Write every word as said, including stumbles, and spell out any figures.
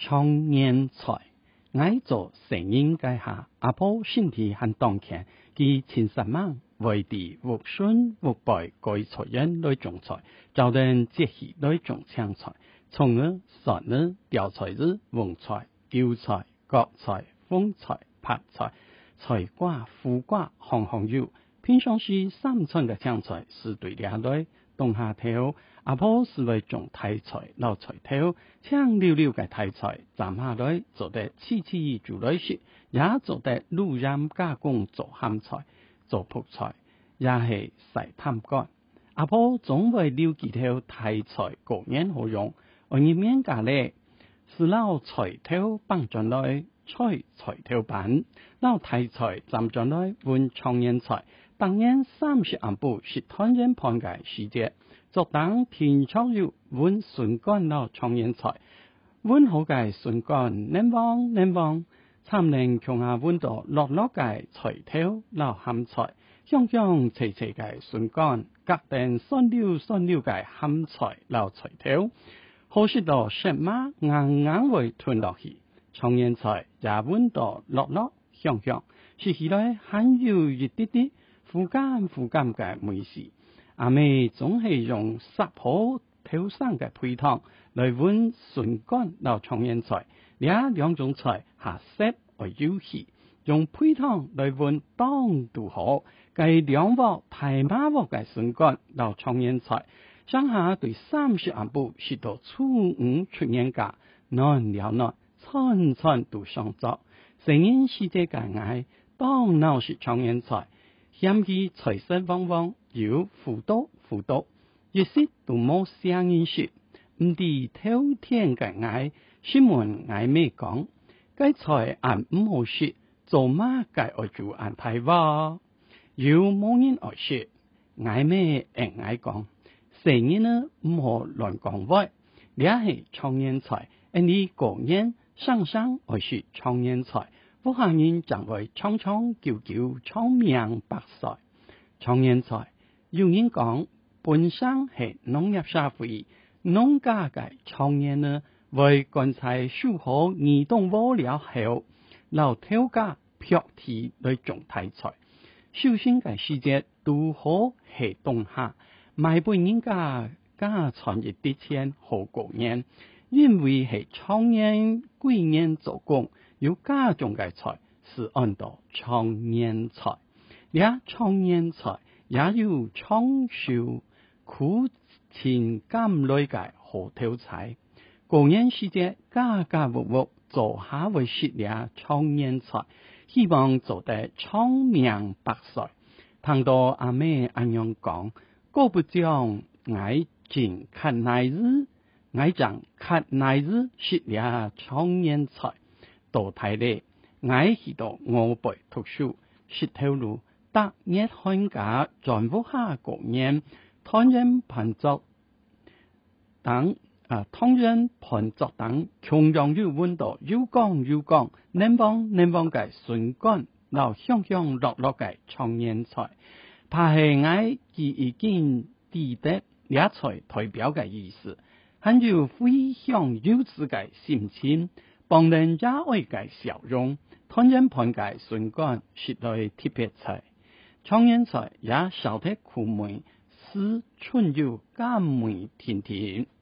创年菜，爱做成人界下，阿婆身体很当强，佢前十萬為地無筍無敗改菜人來種菜，就等節氣來種青菜，葱兒、蒜兒、吊菜兒、黃菜、韭菜、葛菜、風菜、白菜、菜瓜、苦瓜、行行油，平常時三寸嘅青菜是對兩類，冬夏頭阿婆是來種大菜、老菜頭，青溜溜嘅大菜，斬下來做得黐黐煮來食，也做得滷染加工做鹹菜、做泡菜，也係曬淡乾。阿婆總會留幾條大菜過年好用，而入面加咧是老菜頭放進來，菜菜頭板，老大菜斬進來換創年菜。當然三十暗布是團圓盤嘅時節，作當天初要換筍乾老創年菜，換好嘅筍乾嫩黃嫩黃，參能強下換到落落嘅菜頭老鹹菜，香香脆脆嘅筍乾，隔定酸溜酸溜嘅鹹菜老菜頭，好食到食馬硬硬會吞落去，創年菜也換到落落香香，食起來很有一啲啲苦甘苦甘嘅美食。阿妹總係用十號頭生嘅配湯來換筍乾老創年菜，呢兩種菜下色而有氣，用配湯來換當都好，計兩鑊大馬鑊嘅筍乾老創年菜，上下對三十暗布食到初五出年假，難了難，餐餐都上桌，成年時節嘅愛當鬧食創年菜。嫌佢財色旺旺，有輔導輔導，一時都冇聲音說，唔知頭天嘅愛，新聞愛咩講，該菜按唔好食，做乜該愛做安排話，有冇人愛說，愛咩愛愛講，成日呢唔好亂講話，呢係創年菜，而你過年上上愛食創年菜。不下人就會長長久久長命百歲。創年菜有人講本身係農業社會，農家嘅創年呢為乾菜收好移動無了後，老頭家劈蹄來種大菜，首先嘅時節都好係冬夏，買俾人家家傳一啲錢好過年，因為係創年貴年做工。有家種嘅菜是按到創年菜，呢創年菜也有長壽苦甜甘類嘅好條菜。過年時節家家戶戶做下會食呢創年菜，希望做得長命百歲。聽到阿妹咁樣講，過不將愛盡看乃日，愛將看乃日食呢創年菜。到睇咧，愛去到我輩讀書，識條路，特熱寒假，全部下過年，湯圓盤作等啊，湯圓盤作等，窮樣要換到有講有講，嫩黃嫩黃嘅筍乾，老香香落落嘅創年菜，怕係愛記已經記得呢菜代表嘅意思，很有非常幼稚嘅心情。幫人家愛嘅笑容，湯圓盤嘅筍乾食來特別菜，創年菜也少得苦味，是春有甘味甜甜。